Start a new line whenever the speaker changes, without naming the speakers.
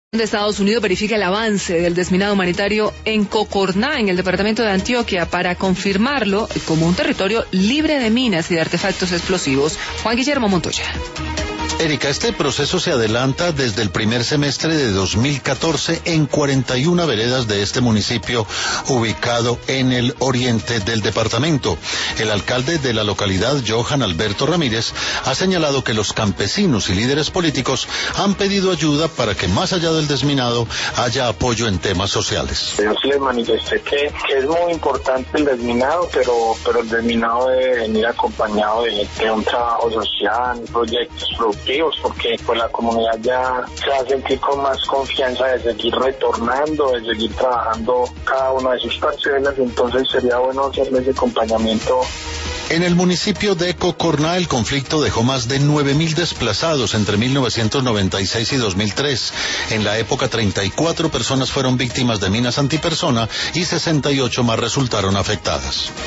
De Estados Unidos verifica el avance del desminado humanitario en Cocorná, en el departamento de Antioquia, para confirmarlo como un territorio libre de minas y de artefactos explosivos. Juan Guillermo Montoya.
Erika, este proceso se adelanta desde el primer semestre de 2014 en 41 veredas de este municipio ubicado en el oriente del departamento. El alcalde de la localidad, Johan Alberto Ramírez, ha señalado que los campesinos y líderes políticos han pedido ayuda para que más allá del desminado haya apoyo en temas sociales.
Yo sí les manifesté que es muy importante el desminado, pero el desminado debe venir acompañado de un trabajo social, proyectos productivos, porque pues la comunidad ya se va a sentir con más confianza de seguir retornando, de seguir trabajando cada una de sus parcelas. Entonces sería bueno hacerle ese acompañamiento.
En el municipio de Cocorná, el conflicto dejó más de 9.000 desplazados entre 1996 y 2003. En la época, 34 personas fueron víctimas de minas antipersona y 68 más resultaron afectadas.